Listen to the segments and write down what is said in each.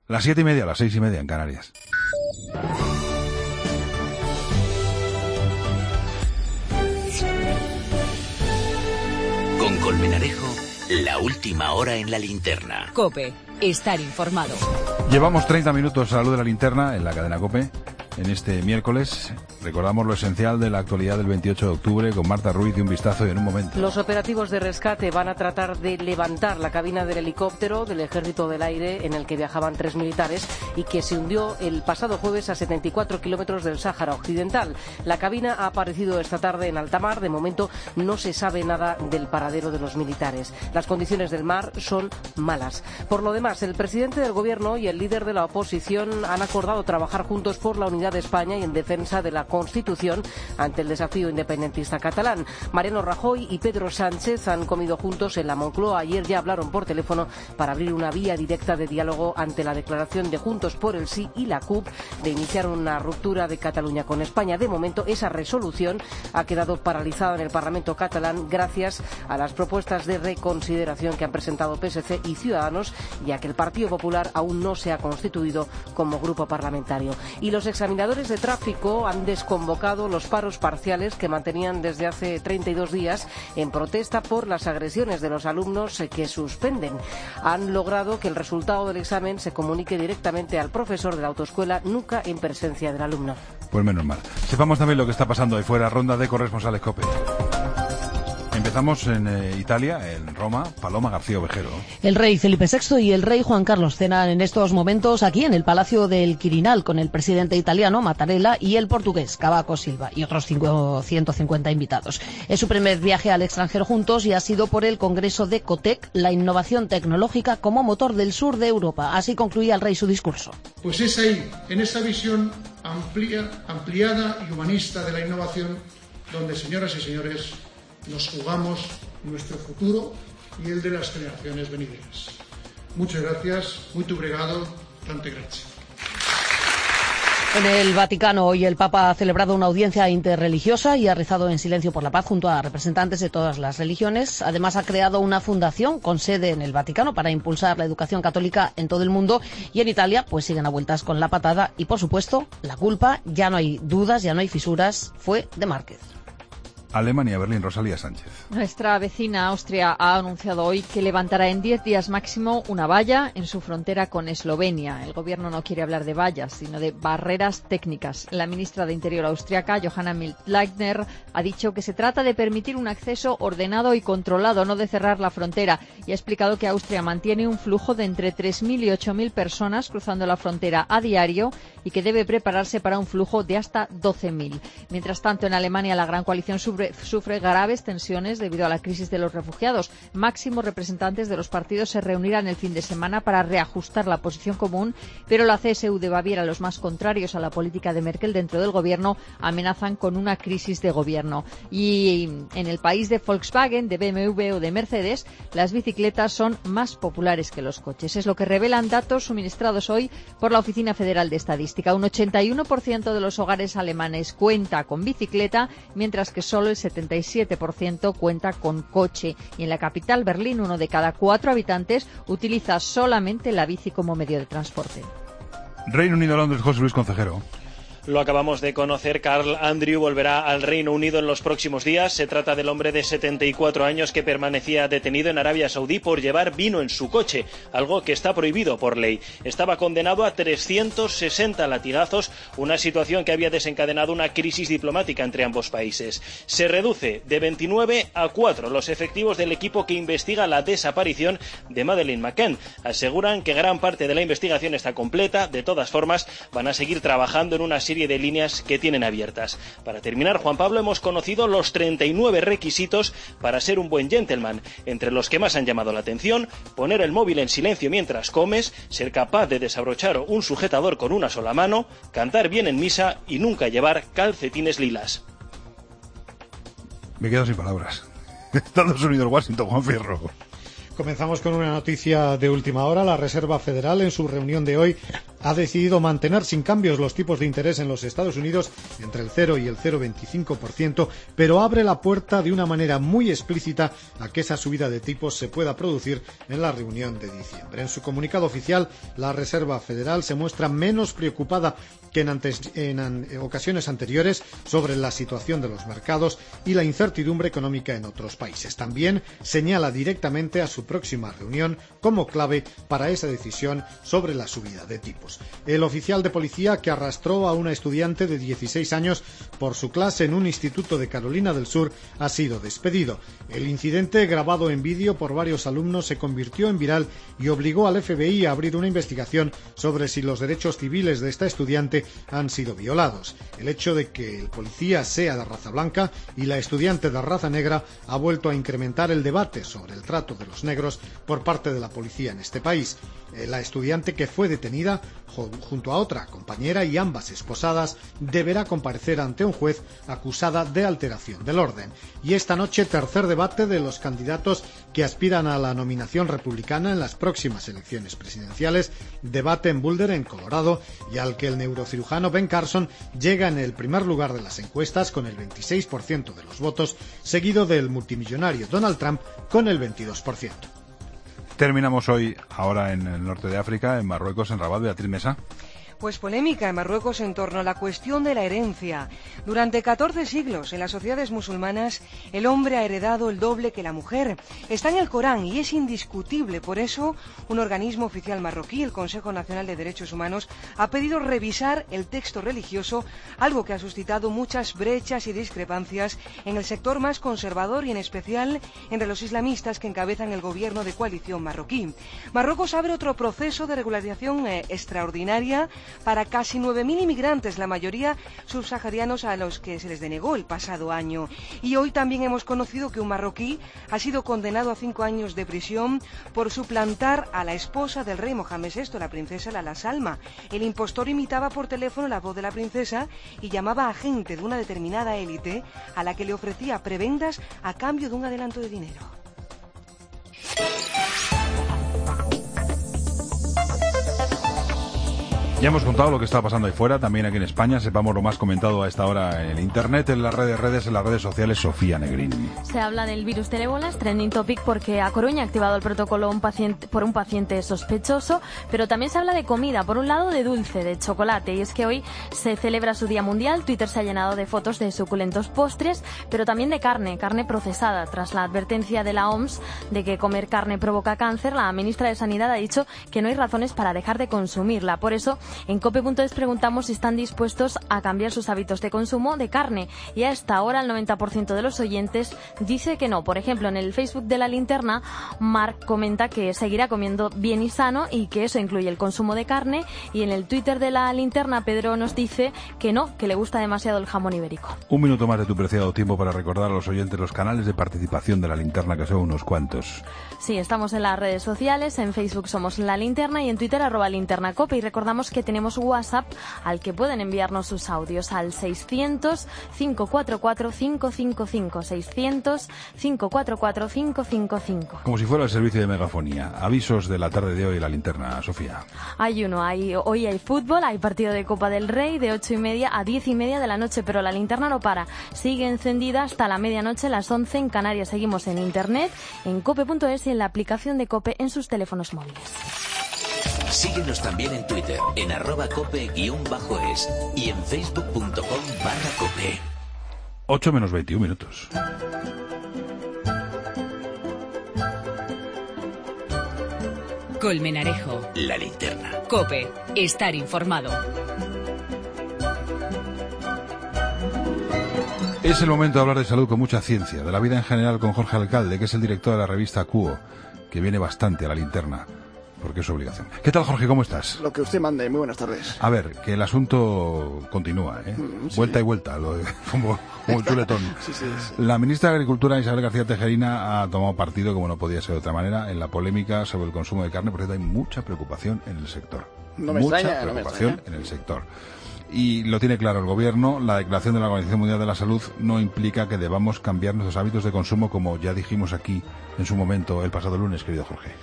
Las 7:30, las 6:30 en Canarias. Con Colmenarejo, la última hora en la linterna. COPE, estar informado. Llevamos 30 minutos a la luz de la linterna en la cadena COPE. En este miércoles recordamos lo esencial de la actualidad del 28 de octubre con Marta Ruiz y un vistazo en un momento. Los operativos de rescate van a tratar de levantar la cabina del helicóptero del Ejército del Aire en el que viajaban 3 militares y que se hundió el pasado jueves a 74 kilómetros del Sáhara Occidental. La cabina ha aparecido esta tarde en alta mar. De momento no se sabe nada del paradero de los militares. Las condiciones del mar son malas. Por lo demás, el presidente del Gobierno y el líder de la oposición han acordado trabajar juntos por la unidad de España y en defensa de la Constitución ante el desafío independentista catalán. Mariano Rajoy y Pedro Sánchez han comido juntos en la Moncloa. Ayer ya hablaron por teléfono para abrir una vía directa de diálogo ante la declaración de Juntos por el Sí y la CUP de iniciar una ruptura de Cataluña con España. De momento, esa resolución ha quedado paralizada en el Parlamento catalán gracias a las propuestas de reconsideración que han presentado PSC y Ciudadanos, ya que el Partido Popular aún no se ha constituido como grupo parlamentario. Y los examinadores de tráfico han desconvocado los paros parciales que mantenían desde hace 32 días en protesta por las agresiones de los alumnos que suspenden. Han logrado que el resultado del examen se comunique directamente al profesor de la autoescuela, nunca en presencia del alumno. Pues menos mal. Sepamos también lo que está pasando ahí fuera. Ronda de corresponsales COPE. Empezamos en Italia, en Roma. Paloma García Ovejero. El rey Felipe VI y el rey Juan Carlos cenan en estos momentos aquí en el Palacio del Quirinal con el presidente italiano Mattarella y el portugués Cavaco Silva y otros 150 invitados. Es su primer viaje al extranjero juntos y ha sido por el Congreso de COTEC, la innovación tecnológica como motor del sur de Europa. Así concluía el rey su discurso. Pues es ahí, en esa visión ampliada y humanista de la innovación, donde, señoras y señores, nos jugamos nuestro futuro y el de las generaciones venideras. Muchas gracias, muito obrigado, tante grazie. En el Vaticano hoy el Papa ha celebrado una audiencia interreligiosa y ha rezado en silencio por la paz junto a representantes de todas las religiones. Además ha creado una fundación con sede en el Vaticano para impulsar la educación católica en todo el mundo, y en Italia pues siguen a vueltas con la patada y por supuesto la culpa, ya no hay dudas, ya no hay fisuras, fue de Márquez. Alemania, Berlín, Rosalía Sánchez. Nuestra vecina Austria ha anunciado hoy que levantará en 10 días máximo una valla en su frontera con Eslovenia. El gobierno no quiere hablar de vallas, sino de barreras técnicas. La ministra de Interior austriaca, Johanna Mild-Leitner, ha dicho que se trata de permitir un acceso ordenado y controlado, no de cerrar la frontera, y ha explicado que Austria mantiene un flujo de entre 3.000 y 8.000 personas cruzando la frontera a diario y que debe prepararse para un flujo de hasta 12.000. Mientras tanto, en Alemania la gran coalición sufre graves tensiones debido a la crisis de los refugiados. Máximos representantes de los partidos se reunirán el fin de semana para reajustar la posición común, pero la CSU de Baviera, los más contrarios a la política de Merkel dentro del gobierno, amenazan con una crisis de gobierno. Y en el país de Volkswagen, de BMW o de Mercedes, las bicicletas son más populares que los coches. Es lo que revelan datos suministrados hoy por la Oficina Federal de Estadística. Un 81% de los hogares alemanes cuenta con bicicleta, mientras que solo el 77% cuenta con coche. Y en la capital, Berlín, 1 de cada 4 habitantes utiliza solamente la bici como medio de transporte. Reino Unido, Londres, José Luis Concejero. Lo acabamos de conocer, Karl Andrew volverá al Reino Unido en los próximos días. Se trata del hombre de 74 años que permanecía detenido en Arabia Saudí por llevar vino en su coche, algo que está prohibido por ley. Estaba condenado a 360 latigazos, una situación que había desencadenado una crisis diplomática entre ambos países. Se reduce de 29 a 4 los efectivos del equipo que investiga la desaparición de Madeleine McCann. Aseguran que gran parte de la investigación está completa. De todas formas, van a seguir trabajando en una serie de líneas que tienen abiertas. Para terminar, Juan Pablo, hemos conocido los 39 requisitos para ser un buen gentleman, entre los que más han llamado la atención: poner el móvil en silencio mientras comes, ser capaz de desabrochar un sujetador con una sola mano, cantar bien en misa y nunca llevar calcetines lilas. Me quedo sin palabras. Estados Unidos, Washington, Juan Fierro. Comenzamos con una noticia de última hora. La Reserva Federal, en su reunión de hoy, ha decidido mantener sin cambios los tipos de interés en los Estados Unidos entre el 0 y el 0,25%, pero abre la puerta de una manera muy explícita a que esa subida de tipos se pueda producir en la reunión de diciembre. En su comunicado oficial, la Reserva Federal se muestra menos preocupada que en ocasiones anteriores sobre la situación de los mercados y la incertidumbre económica en otros países. También señala directamente a su próxima reunión como clave para esa decisión sobre la subida de tipos. El oficial de policía que arrastró a una estudiante de 16 años por su clase en un instituto de Carolina del Sur ha sido despedido. El incidente, grabado en vídeo por varios alumnos, se convirtió en viral y obligó al FBI a abrir una investigación sobre si los derechos civiles de esta estudiante han sido violados. El hecho de que el policía sea de raza blanca y la estudiante de raza negra ha vuelto a incrementar el debate sobre el trato de los negros por parte de la policía en este país. La estudiante, que fue detenida junto a otra compañera y ambas esposadas, deberá comparecer ante un juez acusada de alteración del orden. Y esta noche, tercer debate de los candidatos que aspiran a la nominación republicana en las próximas elecciones presidenciales, debate en Boulder, en Colorado, y al que el neurocirujano Ben Carson llega en el primer lugar de las encuestas con el 26% de los votos, seguido del multimillonario Donald Trump con el 22%. Terminamos hoy, ahora en el norte de África, en Marruecos, en Rabat. Beatriz Mesa. Pues polémica en Marruecos en torno a la cuestión de la herencia. Durante 14 siglos en las sociedades musulmanas el hombre ha heredado el doble que la mujer. Está en el Corán y es indiscutible. Por eso un organismo oficial marroquí, el Consejo Nacional de Derechos Humanos, ha pedido revisar el texto religioso, algo que ha suscitado muchas brechas y discrepancias en el sector más conservador y en especial entre los islamistas que encabezan el gobierno de coalición marroquí. Marruecos abre otro proceso de regularización extraordinaria para casi 9.000 inmigrantes, la mayoría subsaharianos, a los que se les denegó el pasado año. Y hoy también hemos conocido que un marroquí ha sido condenado a 5 años de prisión por suplantar a la esposa del rey Mohamed VI, la princesa Lala Salma. El impostor imitaba por teléfono la voz de la princesa y llamaba a gente de una determinada élite a la que le ofrecía prebendas a cambio de un adelanto de dinero. Ya hemos contado lo que está pasando ahí fuera, también aquí en España. Sepamos lo más comentado a esta hora en Internet, en las redes sociales. Sofía Negrín. Se habla del virus del ébola, es trending topic porque A Coruña ha activado el protocolo por un paciente sospechoso, pero también se habla de comida, por un lado de dulce, de chocolate, y es que hoy se celebra su Día Mundial. Twitter se ha llenado de fotos de suculentos postres, pero también de carne procesada. Tras la advertencia de la OMS de que comer carne provoca cáncer, la ministra de Sanidad ha dicho que no hay razones para dejar de consumirla. Por eso, en cope.es preguntamos si están dispuestos a cambiar sus hábitos de consumo de carne, y a esta hora el 90% de los oyentes dice que no. Por ejemplo, en el Facebook de La Linterna, Marc comenta que seguirá comiendo bien y sano y que eso incluye el consumo de carne, y en el Twitter de La Linterna, Pedro nos dice que no, que le gusta demasiado el jamón ibérico. Un minuto más de tu preciado tiempo para recordar a los oyentes los canales de participación de La Linterna, que son unos cuantos. Sí, estamos en las redes sociales, en Facebook somos La Linterna y en Twitter @linternacope, y recordamos que tenemos WhatsApp al que pueden enviarnos sus audios al 600-544-555, 600-544-555. Como si fuera el servicio de megafonía. Avisos de la tarde de hoy, La Linterna, Sofía. Hoy hay fútbol, hay partido de Copa del Rey de 8:30 a 10:30 de la noche, pero La Linterna no para. Sigue encendida hasta la medianoche, las 11 en Canarias. Seguimos en Internet, en cope.es y en la aplicación de Cope en sus teléfonos móviles. Síguenos también en Twitter, en @cope_es y en facebook.com/cope. 8 menos 21 minutos. Colmenarejo. La Linterna. Cope. Estar informado. Es el momento de hablar de salud con mucha ciencia, de la vida en general, con Jorge Alcalde, que es el director de la revista Cuo, que viene bastante a La Linterna, porque es su obligación. ¿Qué tal, Jorge? ¿Cómo estás? Lo que usted mande. Muy buenas tardes. A ver, que el asunto continúa, ¿eh? Sí. Vuelta y vuelta, como el chuletón. Sí. La ministra de Agricultura, Isabel García Tejerina, ha tomado partido, como no podía ser de otra manera, en la polémica sobre el consumo de carne, porque hay mucha preocupación en el sector. Mucha preocupación en el sector. Y lo tiene claro el Gobierno. La declaración de la Organización Mundial de la Salud no implica que debamos cambiar nuestros hábitos de consumo, como ya dijimos aquí en su momento el pasado lunes, querido Jorge.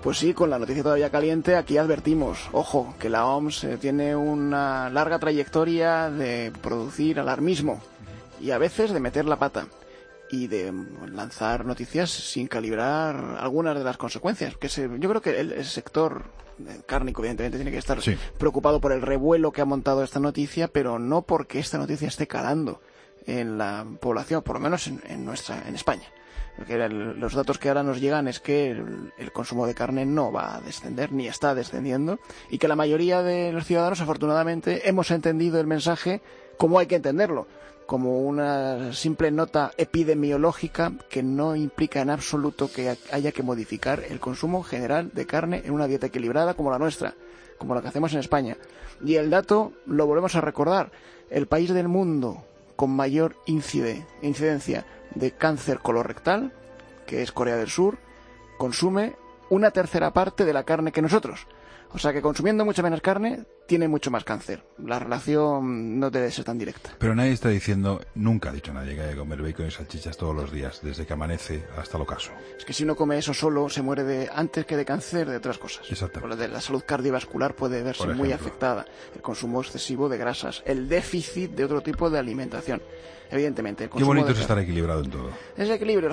Pues sí, con la noticia todavía caliente, aquí advertimos, ojo, que la OMS tiene una larga trayectoria de producir alarmismo y a veces de meter la pata y de lanzar noticias sin calibrar algunas de las consecuencias. Yo creo que el sector cárnico, evidentemente, tiene que estar preocupado por el revuelo que ha montado esta noticia, pero no porque esta noticia esté calando en la población, por lo menos en España. Porque los datos que ahora nos llegan es que el consumo de carne no va a descender, ni está descendiendo, y que la mayoría de los ciudadanos, afortunadamente, hemos entendido el mensaje como hay que entenderlo, como una simple nota epidemiológica que no implica en absoluto que haya que modificar el consumo general de carne en una dieta equilibrada como la nuestra, como la que hacemos en España. Y el dato, lo volvemos a recordar, el país del mundo con mayor incidencia de cáncer colorectal, que es Corea del Sur, consume 1/3 parte de la carne que nosotros. O sea que consumiendo mucha menos carne, tiene mucho más cáncer. La relación no debe ser tan directa. Pero nadie está diciendo, nunca ha dicho nadie que hay que comer bacon y salchichas todos los días, desde que amanece hasta el ocaso. Es que si uno come eso solo, se muere antes que de cáncer de otras cosas. Exacto. Por de la salud cardiovascular puede verse muy afectada. El consumo excesivo de grasas, el déficit de otro tipo de alimentación. Evidentemente. Qué bonito es estar equilibrado en todo. Es el equilibrio,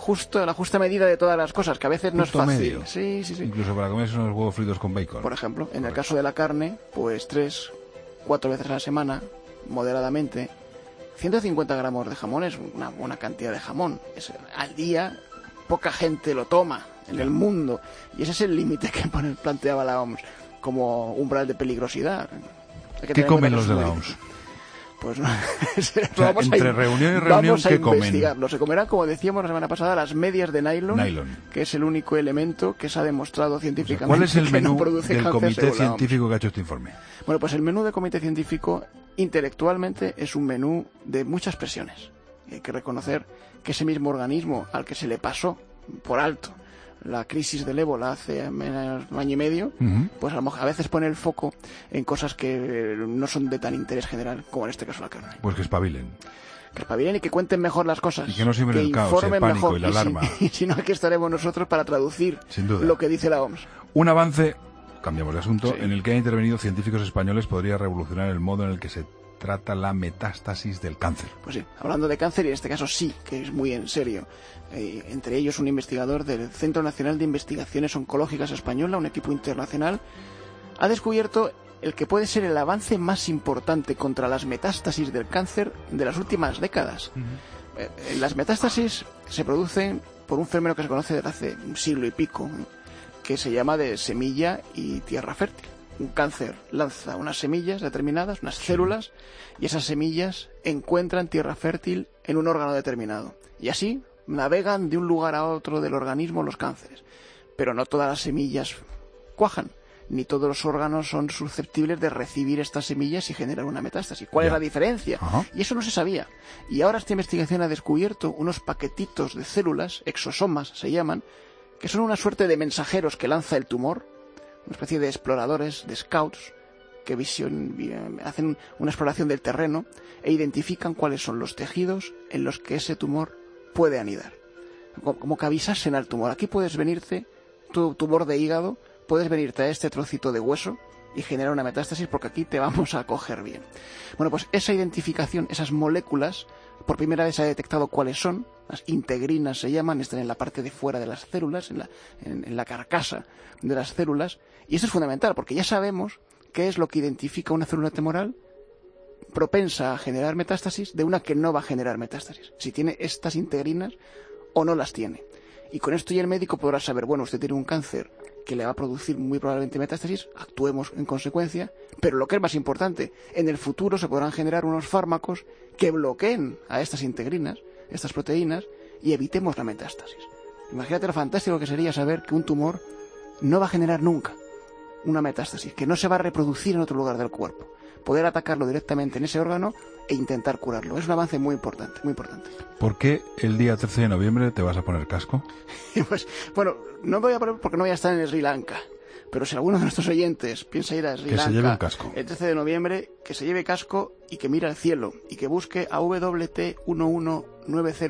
la justa medida de todas las cosas, que a veces no es fácil. Medio. Sí. Incluso para comerse unos huevos fritos con bacon. Por ejemplo, en el caso de la carne, pues 3-4 veces a la semana, moderadamente. 150 gramos de jamón es una buena cantidad de jamón. Al día, poca gente lo toma en el mundo. Y ese es el límite que planteaba la OMS como umbral de peligrosidad. ¿Qué comen los de la OMS? Pues no, entre reunión y reunión, ¿qué comen? Se comerán, como decíamos la semana pasada, las medias de nylon, que es el único elemento que se ha demostrado científicamente. ¿Cuál es el menú del comité científico que ha hecho este informe? Bueno, pues el menú del comité científico intelectualmente es un menú de muchas presiones. Hay que reconocer que ese mismo organismo al que se le pasó por alto la crisis del ébola hace menos un año y medio, pues a veces pone el foco en cosas que no son de tan interés general, como en este caso la carne. Pues que espabilen. Que espabilen y que cuenten mejor las cosas. Y que no siembren el caos, el pánico mejor, y la alarma. Y si no, aquí estaremos nosotros para traducir lo que dice la OMS. Un avance, cambiamos de asunto, en el que han intervenido científicos españoles podría revolucionar el modo en el que se trata la metástasis del cáncer. Pues sí, hablando de cáncer, y en este caso sí, que es muy en serio. Entre ellos un investigador del Centro Nacional de Investigaciones Oncológicas Española, un equipo internacional, ha descubierto el que puede ser el avance más importante contra las metástasis del cáncer de las últimas décadas. Las metástasis se producen por un fenómeno que se conoce desde hace un siglo y pico, que se llama de semilla y tierra fértil. Un cáncer lanza unas semillas determinadas, unas células, y esas semillas encuentran tierra fértil en un órgano determinado. Y así navegan de un lugar a otro del organismo los cánceres. Pero no todas las semillas cuajan, ni todos los órganos son susceptibles de recibir estas semillas y generar una metástasis. ¿Cuál es la diferencia? Y eso no se sabía. Y ahora esta investigación ha descubierto unos paquetitos de células, exosomas se llaman, que son una suerte de mensajeros que lanza el tumor, una especie de exploradores, de scouts, que hacen una exploración del terreno e identifican cuáles son los tejidos en los que ese tumor puede anidar. Como que avisasen al tumor, aquí puedes venirte, tu tumor de hígado, puedes venirte a este trocito de hueso y generar una metástasis porque aquí te vamos a coger bien. Bueno, pues esa identificación, esas moléculas, por primera vez se ha detectado cuáles son, las integrinas se llaman, están en la parte de fuera de las células, en la carcasa de las células, y esto es fundamental porque ya sabemos qué es lo que identifica una célula tumoral propensa a generar metástasis de una que no va a generar metástasis, si tiene estas integrinas o no las tiene. Y con esto ya el médico podrá saber, bueno, usted tiene un cáncer que le va a producir muy probablemente metástasis, actuemos en consecuencia, pero lo que es más importante, en el futuro se podrán generar unos fármacos que bloqueen a estas integrinas, estas proteínas, y evitemos la metástasis. Imagínate lo fantástico que sería saber que un tumor no va a generar nunca una metástasis, que no se va a reproducir en otro lugar del cuerpo. Poder atacarlo directamente en ese órgano e intentar curarlo. Es un avance muy importante, muy importante. ¿Por qué el día 13 de noviembre te vas a poner casco? Pues, bueno, no me voy a poner porque no voy a estar en Sri Lanka. Pero si alguno de nuestros oyentes piensa ir a Sri Lanka, se lleve un casco. El 13 de noviembre, que se lleve casco y que mire al cielo y que busque a WT1190F.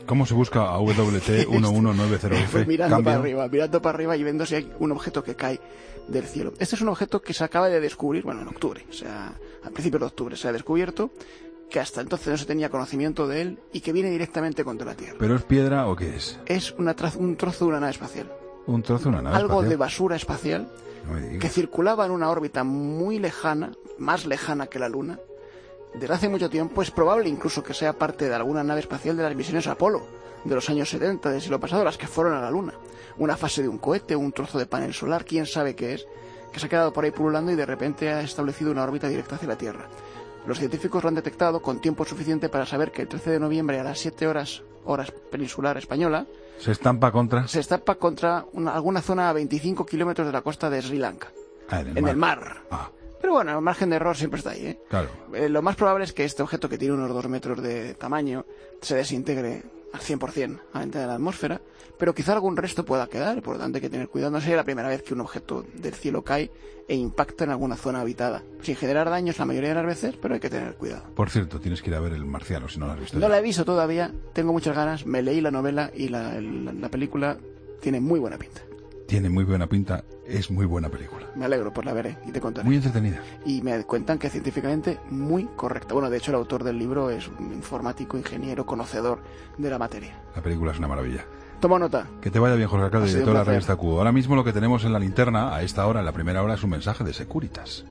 ¿Cómo se busca a WT1190F? Pues mirando para arriba y viendo si hay un objeto que cae del cielo. Este es un objeto que se acaba de descubrir, bueno, en octubre, o sea, a principios de octubre se ha descubierto, que hasta entonces no se tenía conocimiento de él y que viene directamente contra la Tierra. ¿Pero es piedra o qué es? Es un trozo de una nave espacial. ¿Un trozo de una nave espacial? Algo de basura espacial que circulaba en una órbita muy lejana, más lejana que la Luna. Desde hace mucho tiempo es probable incluso que sea parte de alguna nave espacial de las misiones Apolo de los años 70 del siglo pasado, las que fueron a la Luna. Una fase de un cohete, un trozo de panel solar, quién sabe qué es, que se ha quedado por ahí pululando y de repente ha establecido una órbita directa hacia la Tierra. Los científicos lo han detectado con tiempo suficiente para saber que el 13 de noviembre a las 7 horas peninsular española se estampa contra alguna zona a 25 kilómetros de la costa de Sri Lanka. En el mar. Pero bueno, el margen de error siempre está ahí, ¿eh? Claro. Lo más probable es que este objeto, que tiene unos 2 metros de tamaño, se desintegre al 100% a entrar en la atmósfera, pero quizá algún resto pueda quedar, por lo tanto hay que tener cuidado. No sería la primera vez que un objeto del cielo cae e impacta en alguna zona habitada, sin generar daños la mayoría de las veces, pero hay que tener cuidado. Por cierto, tienes que ir a ver El Marciano, si no lo has visto. No la he visto todavía, tengo muchas ganas, me leí la novela y la película tiene muy buena pinta. Tiene muy buena pinta, es muy buena película. Me alegro, pues la veré y te contaré. Muy entretenida. Y me cuentan que científicamente muy correcta. Bueno, de hecho el autor del libro es un informático, ingeniero, conocedor de la materia. La película es una maravilla. Toma nota. Que te vaya bien, Jorge Alcalde, director de la revista Cubo. Ahora mismo lo que tenemos en la linterna, a esta hora, en la primera hora, es un mensaje de Securitas.